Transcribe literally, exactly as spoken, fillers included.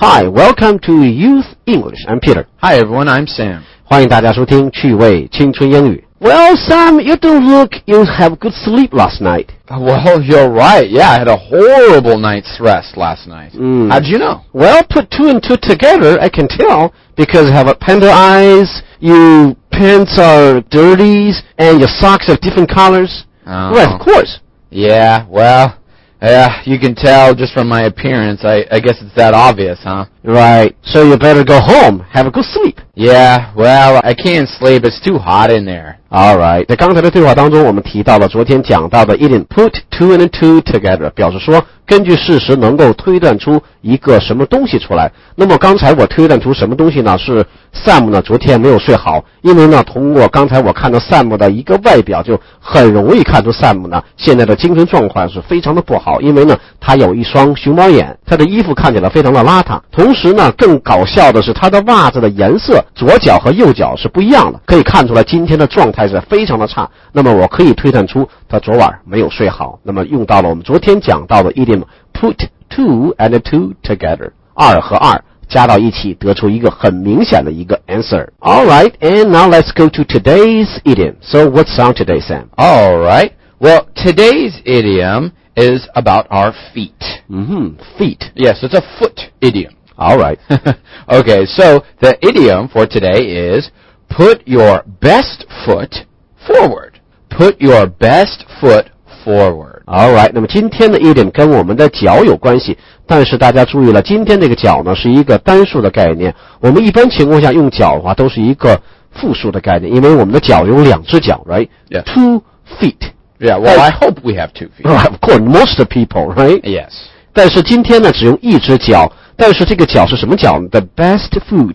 Hi, welcome to Youth English. I'm Peter. Hi everyone, I'm Sam. 欢迎大家收听趣味青春英语。Well, Sam, you don't look you have good sleep last night. Well, you're right. Yeah, I had a horrible night's rest last night. Mm. How'd you know? Well, put two and two together, I can tell, because you have a panda eyes, your pants are dirty, and your socks have different colors. Oh. Well, of course. Yeah, well, yeah, you can tell just from my appearance. I, I guess it's that obvious, huh? Right. So you better go home, have a good sleep. Yeah, well, I can't sleep. It's too hot in there. All right. 在刚才的对话当中，我们提到了昨天讲到的 idiom put two and two together， 表示说根据事实能够推断出一个什么东西出来。那么刚才我推断出什么东西呢？是 Sam 呢昨天没有睡好，因为呢通过刚才我看到 Sam 的一个外表，就很容易看出 Sam 呢现在的精神状况是非常的不好，因为呢他有一双熊猫眼，他的衣服看起来非常的邋遢。同时呢更搞笑的是他的袜子的颜色左脚和右脚是不一样的，可以看出来今天的状态是非常的差。那么我可以推断出他昨晚没有睡好，那么用到了我们昨天讲到的 idiom put two and two together， 二和二加到一起得出一个很明显的一个 answer. All right, and now let's go to today's idiom. So what's on today, Sam? All right. Well, today's idiom is about our feet. Mm-hmm. Feet. Yes, it's a foot idiom. All right. Okay, so the idiom for today is put your best foot forward. Put your best foot forward. All right. 那么今天的 idiom 跟我们的脚有关系，但是大家注意了，今天这个脚呢是一个单数的概念。我们一般情况下用脚的话都是一个复数的概念，因为我们的脚有两只脚 ，right? Yeah. Two feet. Yeah, well, I hope we have two feet. Right, of course, most people, right? Yes. 但是今天呢只用一只脚，但是这个脚是什么脚呢？ The best foot